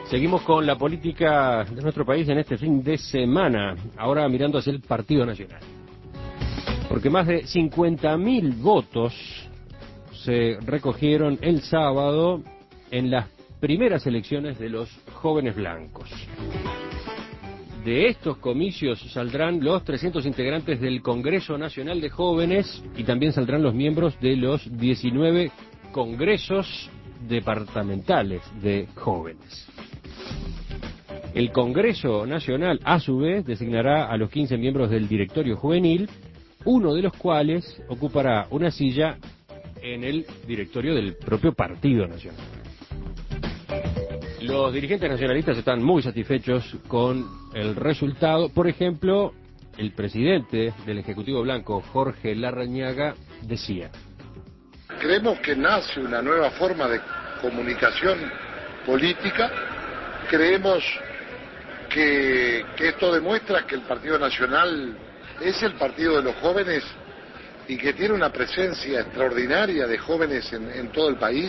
Seguimos con la política de nuestro país en este fin de semana, ahora mirando hacia el Partido Nacional. Porque más de 50.000 votos se recogieron el sábado en las primeras elecciones de los jóvenes blancos. De estos comicios saldrán los 300 integrantes del Congreso Nacional de Jóvenes y también saldrán los miembros de los 19 congresos departamentales de jóvenes. El Congreso Nacional, a su vez, designará a los 15 miembros del directorio juvenil, uno de los cuales ocupará una silla en el directorio del propio Partido Nacional. Los dirigentes nacionalistas están muy satisfechos con el resultado. Por ejemplo, el presidente del Ejecutivo Blanco, Jorge Larrañaga, decía: creemos que nace una nueva forma de comunicación política. Creemos que esto demuestra que el Partido Nacional es el partido de los jóvenes y que tiene una presencia extraordinaria de jóvenes en todo el país.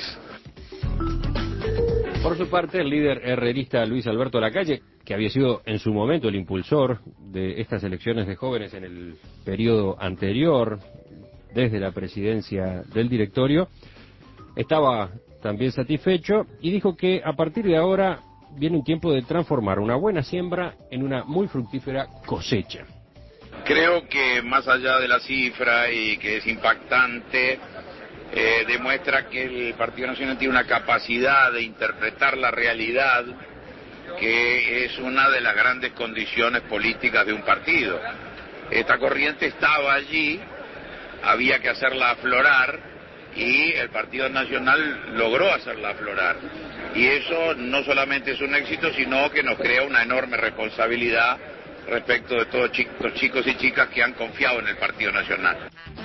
Por su parte, el líder herrerista Luis Alberto Lacalle, que había sido en su momento el impulsor de estas elecciones de jóvenes en el periodo anterior, desde la presidencia del directorio, estaba también satisfecho y dijo que a partir de ahora viene un tiempo de transformar una buena siembra en una muy fructífera cosecha. Creo que más allá de la cifra y que es impactante, demuestra que el Partido Nacional tiene una capacidad de interpretar la realidad que es una de las grandes condiciones políticas de un partido. Esta corriente estaba allí, había que hacerla aflorar y el Partido Nacional logró hacerla aflorar. Y eso no solamente es un éxito, sino que nos crea una enorme responsabilidad respecto de todos los chicos y chicas que han confiado en el Partido Nacional.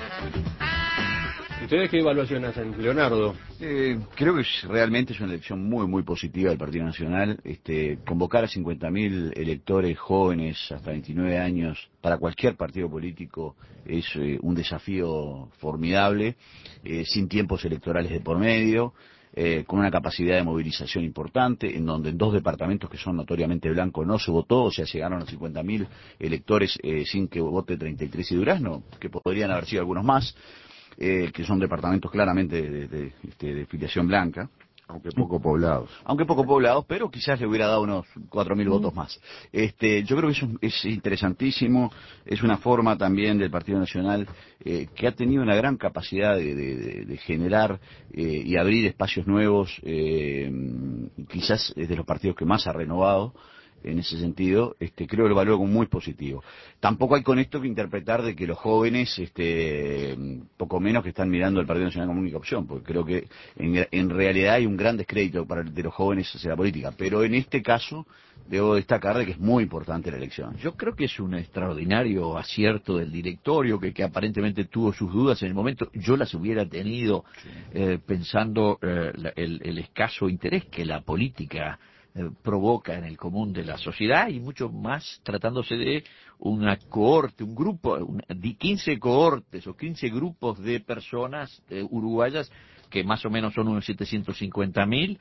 ¿Ustedes qué evaluación hacen, Leonardo? Creo que realmente es una elección muy positiva del Partido Nacional. Convocar a 50.000 electores jóvenes hasta 29 años para cualquier partido político es un desafío formidable, sin tiempos electorales de por medio, con una capacidad de movilización importante, en donde en 2 departamentos que son notoriamente blancos no se votó, o sea, llegaron a 50.000 electores sin que vote 33 y Durazno, que podrían haber sido algunos más. Que son departamentos claramente de filiación blanca. Aunque poco poblados. Pero quizás le hubiera dado unos 4.000 votos más. Yo creo que eso es interesantísimo, es una forma también del Partido Nacional que ha tenido una gran capacidad de generar y abrir espacios nuevos, quizás es de los partidos que más ha renovado. En ese sentido, creo que lo valoro como muy positivo. Tampoco hay con esto que interpretar de que los jóvenes, poco menos que están mirando al Partido Nacional como única opción, porque creo que en realidad hay un gran descrédito de los jóvenes hacia la política. Pero en este caso, debo destacar de que es muy importante la elección. Yo creo que es un extraordinario acierto del directorio, que aparentemente tuvo sus dudas en el momento. Yo las hubiera tenido, pensando el escaso interés que la política provoca en el común de la sociedad, y mucho más tratándose de una cohorte, un grupo, 15 cohortes o 15 grupos de personas uruguayas, que más o menos son unos 750.000,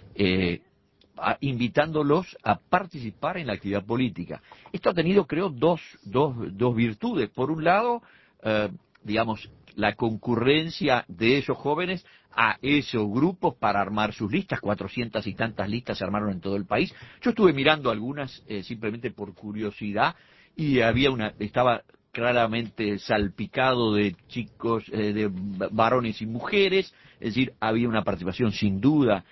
invitándolos a participar en la actividad política. Esto ha tenido, creo, dos virtudes. Por un lado, digamos, la concurrencia de esos jóvenes a esos grupos para armar sus listas. 400 y tantas listas se armaron en todo el país. Yo estuve mirando algunas simplemente por curiosidad, y estaba claramente salpicado de chicos, de varones y mujeres, es decir, había una participación sin duda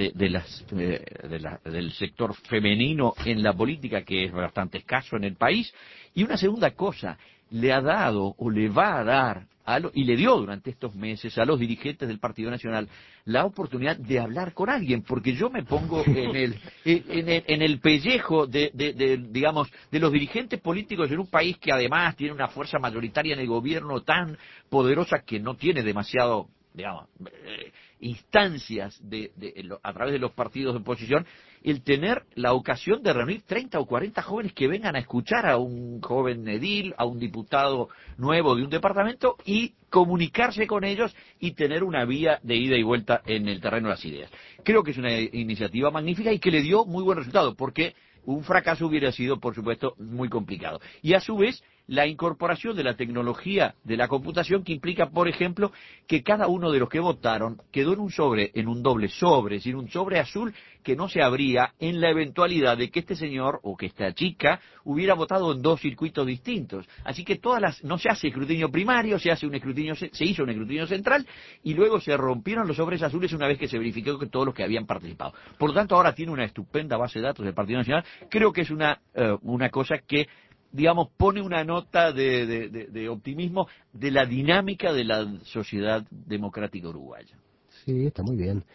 del sector femenino en la política, que es bastante escaso en el país. Y una segunda cosa, le ha dado o le va a dar y le dio durante estos meses a los dirigentes del Partido Nacional la oportunidad de hablar con alguien, porque yo me pongo en el pellejo digamos, de los dirigentes políticos en un país que además tiene una fuerza mayoritaria en el gobierno tan poderosa que no tiene demasiado, digamos, instancias a través de los partidos de oposición, el tener la ocasión de reunir 30 o 40 jóvenes que vengan a escuchar a un joven edil, a un diputado nuevo de un departamento y comunicarse con ellos y tener una vía de ida y vuelta en el terreno de las ideas. Creo que es una iniciativa magnífica y que le dio muy buen resultado, porque un fracaso hubiera sido, por supuesto, muy complicado. Y a su vez, la incorporación de la tecnología de la computación, que implica, por ejemplo, que cada uno de los que votaron quedó en un sobre, en un doble sobre, es decir, un sobre azul que no se abría en la eventualidad de que este señor o que esta chica hubiera votado en 2 circuitos distintos. Así que no se hace escrutinio primario, se hizo un escrutinio central y luego se rompieron los sobres azules una vez que se verificó que todos los que habían participado. Por lo tanto, ahora tiene una estupenda base de datos del Partido Nacional. Creo que es una cosa que, digamos, pone una nota de optimismo de la dinámica de la sociedad democrática uruguaya. Sí, está muy bien.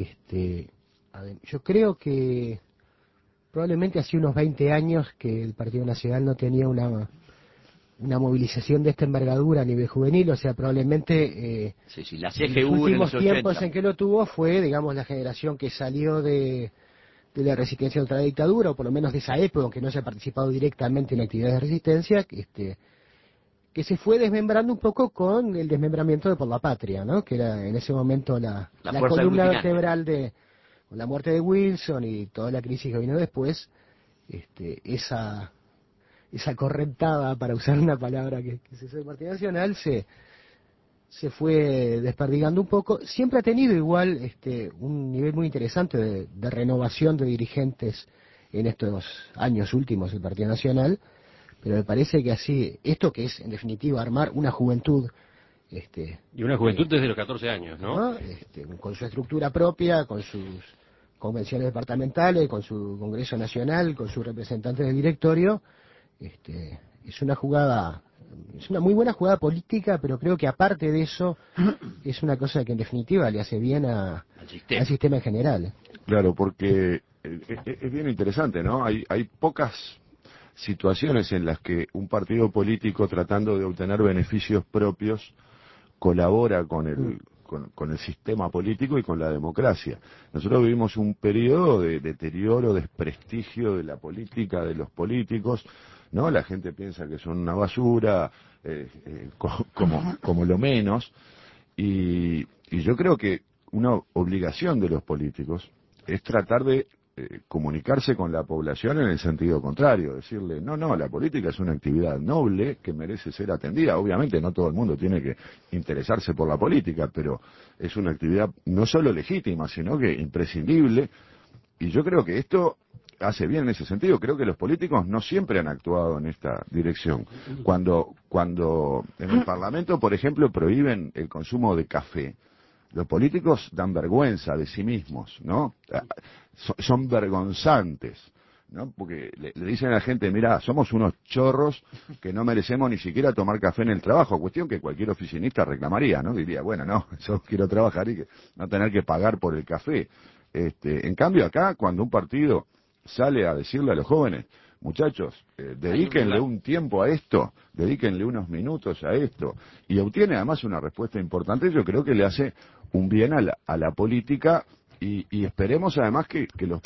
Yo creo que probablemente hace unos 20 años que el Partido Nacional no tenía una movilización de esta envergadura a nivel juvenil, o sea, probablemente la CGU los últimos en los tiempos 80. en que lo tuvo fue, digamos, la generación que salió de la resistencia contra la dictadura, o por lo menos de esa época, aunque no haya participado directamente en actividades de resistencia, que se fue desmembrando un poco con el desmembramiento de Por la Patria, ¿no? Que era en ese momento la columna vertebral con la muerte de Wilson y toda la crisis que vino después, esa correntada, para usar una palabra que se usa en el Partido Nacional, se fue desperdigando un poco. Siempre ha tenido igual un nivel muy interesante de renovación de dirigentes en estos años últimos del Partido Nacional, pero me parece que así, esto que es en definitiva armar una juventud, y una juventud desde los 14 años, ¿no? Con su estructura propia, con sus convenciones departamentales, con su Congreso Nacional, con sus representantes del directorio, es una muy buena jugada política, pero creo que aparte de eso es una cosa que en definitiva le hace bien al sistema en general. Claro, porque es bien interesante, ¿no? Hay pocas situaciones en las que un partido político, tratando de obtener beneficios propios, colabora con el sistema político y con la democracia. Nosotros vivimos un periodo de deterioro, desprestigio de la política, de los políticos, ¿no? La gente piensa que son una basura, como lo menos, y yo creo que una obligación de los políticos es tratar de comunicarse con la población en el sentido contrario, decirle, no, la política es una actividad noble que merece ser atendida. Obviamente no todo el mundo tiene que interesarse por la política, pero es una actividad no solo legítima, sino que imprescindible, y yo creo que esto hace bien en ese sentido. Creo que los políticos no siempre han actuado en esta dirección. Cuando en el Parlamento, por ejemplo, prohíben el consumo de café, los políticos dan vergüenza de sí mismos, ¿no? Son vergonzantes, ¿no? Porque le dicen a la gente, mira, somos unos chorros que no merecemos ni siquiera tomar café en el trabajo, cuestión que cualquier oficinista reclamaría, ¿no? Diría, bueno, no, yo quiero trabajar y no tener que pagar por el café. En cambio acá, cuando un partido sale a decirle a los jóvenes, muchachos, dedíquenle un tiempo a esto, dedíquenle unos minutos a esto, y obtiene además una respuesta importante, yo creo que le hace un bien a la política, y esperemos además que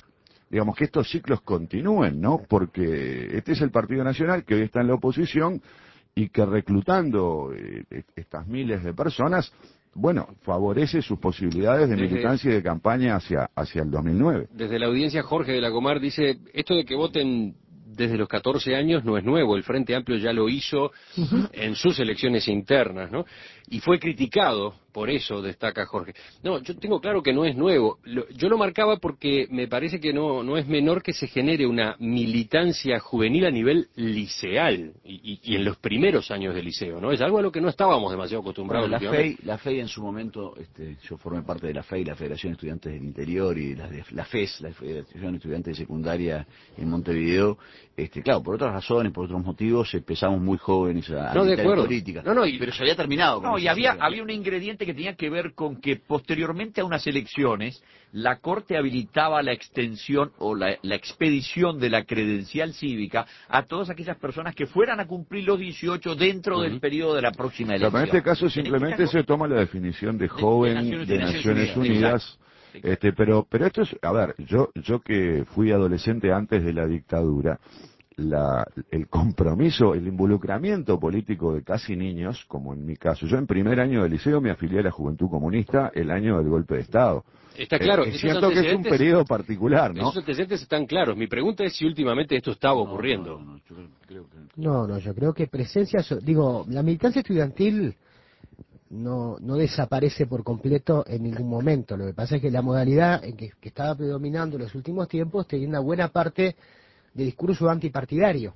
estos ciclos continúen, ¿no? Porque este es el Partido Nacional que hoy está en la oposición y que reclutando estas miles de personas, bueno, favorece sus posibilidades de militancia y de campaña hacia el 2009. Desde la audiencia, Jorge de la Comar dice, esto de que voten desde los 14 años no es nuevo, el Frente Amplio ya lo hizo en sus elecciones internas, ¿no? Y fue criticado por eso, destaca Jorge. No, yo tengo claro que no es nuevo. Yo lo marcaba porque me parece que no es menor que se genere una militancia juvenil a nivel liceal y en los primeros años del liceo, ¿no? Es algo a lo que no estábamos demasiado acostumbrados. Bueno, la FEI en su momento, yo formé parte de la FEI, la Federación de Estudiantes del Interior, y la FES, la Federación de Estudiantes de Secundaria en Montevideo. Claro, por otras razones, por otros motivos, empezamos muy jóvenes a militar en política. Pero se había terminado. Y había un ingrediente que tenía que ver con que posteriormente a unas elecciones la Corte habilitaba la extensión o la expedición de la credencial cívica a todas aquellas personas que fueran a cumplir los 18 dentro del periodo de la próxima elección. Pero en este caso simplemente se toma la definición de joven de Naciones Unidas. Pero esto es, a ver, yo que fui adolescente antes de la dictadura, el compromiso, el involucramiento político de casi niños, como en mi caso, yo en primer año de liceo me afilié a la Juventud Comunista el año del golpe de Estado. Está claro. Es cierto que es un periodo particular, ¿no? Esos antecedentes están claros. Mi pregunta es si últimamente esto estaba ocurriendo. No, yo creo que la militancia estudiantil no desaparece por completo en ningún momento. Lo que pasa es que la modalidad en que estaba predominando en los últimos tiempos tenía una buena parte de discurso antipartidario.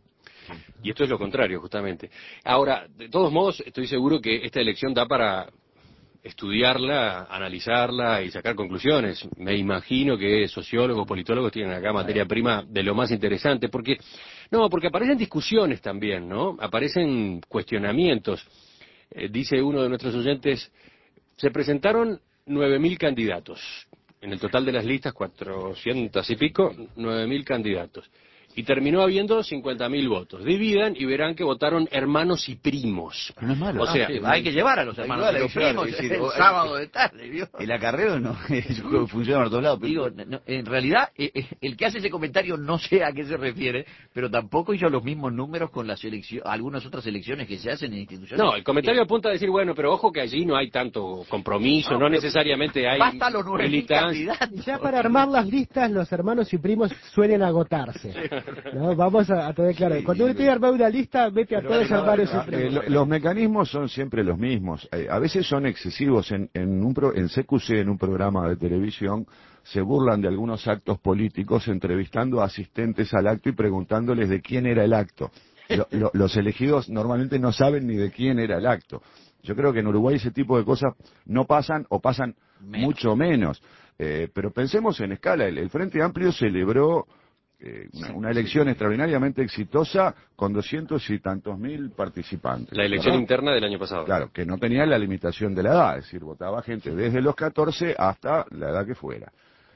Y esto es lo contrario, justamente. Ahora, de todos modos, estoy seguro que esta elección da para estudiarla, analizarla y sacar conclusiones. Me imagino que sociólogos, politólogos tienen acá materia prima de lo más interesante, porque aparecen discusiones también, ¿no? Aparecen cuestionamientos. Dice uno de nuestros oyentes, se presentaron 9.000 candidatos. En el total de las listas, 400 y pico, 9.000 candidatos. Y terminó habiendo 50.000 votos. Dividan y verán que votaron hermanos y primos. Pero no es malo. O sea, hay que llevar a los hermanos y los primos el sábado de tarde, ¿vio? El acarreo no, funciona por todos lados. Digo, en realidad, el que hace ese comentario no sé a qué se refiere, pero tampoco hizo los mismos números con las algunas otras elecciones que se hacen en instituciones. No, el comentario apunta a decir, bueno, pero ojo que allí no hay tanto compromiso, no necesariamente hay basta los 9.000 candidatos. Ya para armar las listas, los hermanos y primos suelen agotarse. ¿No? Vamos a tener claro. Cuando uno tiene armar una lista, mete a todos los hermanos y primos. Los mecanismos son siempre los mismos. A veces son excesivos. En CQC, en un programa de televisión, se burlan de algunos actos políticos entrevistando a asistentes al acto y preguntándoles de quién era el acto. Los elegidos normalmente no saben ni de quién era el acto. Yo creo que en Uruguay ese tipo de cosas no pasan o pasan mucho menos. Pero pensemos en escala. El Frente Amplio celebró una elección extraordinariamente exitosa con 200 y tantos mil participantes. La elección interna del año pasado. Claro, que no tenía la limitación de la edad, es decir, votaba gente desde los 14 hasta la edad que fuera.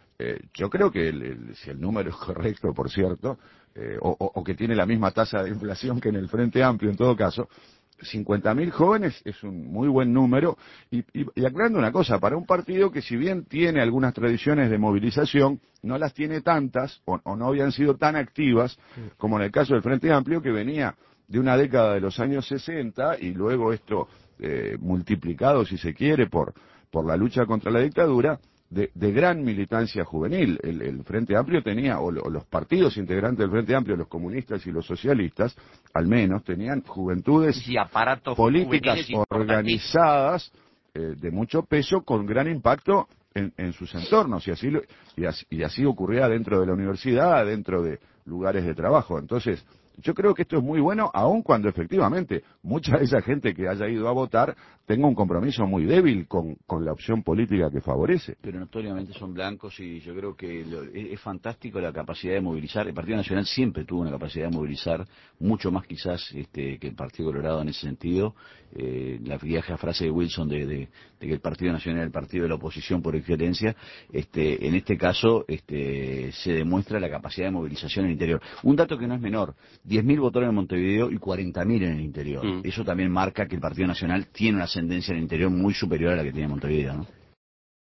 Yo creo que si el número es correcto, por cierto, o que tiene la misma tasa de inflación que en el Frente Amplio en todo caso, 50.000 jóvenes es un muy buen número y aclarando una cosa, para un partido que si bien tiene algunas tradiciones de movilización, no las tiene tantas o no habían sido tan activas como en el caso del Frente Amplio, que venía de una década de los años 60 y luego esto multiplicado, si se quiere, por la lucha contra la dictadura, de gran militancia juvenil. El Frente Amplio tenía, o los partidos integrantes del Frente Amplio, los comunistas y los socialistas, al menos tenían juventudes y aparatos políticas organizadas de mucho peso con gran impacto en sus entornos, y así ocurría dentro de la universidad, dentro de lugares de trabajo. Entonces, yo creo que esto es muy bueno, aun cuando efectivamente mucha de esa gente que haya ido a votar tenga un compromiso muy débil con la opción política que favorece. Pero notoriamente son blancos y yo creo que es fantástico la capacidad de movilizar. El Partido Nacional siempre tuvo una capacidad de movilizar, mucho más quizás que el Partido Colorado en ese sentido. La vieja frase de Wilson de que el Partido Nacional era el partido de la oposición por excelencia, en este caso se demuestra la capacidad de movilización en el interior. Un dato que no es menor, 10.000 votaron en Montevideo y 40.000 en el interior. Eso también marca que el Partido Nacional tiene una ascendencia en el interior muy superior a la que tiene Montevideo, ¿no?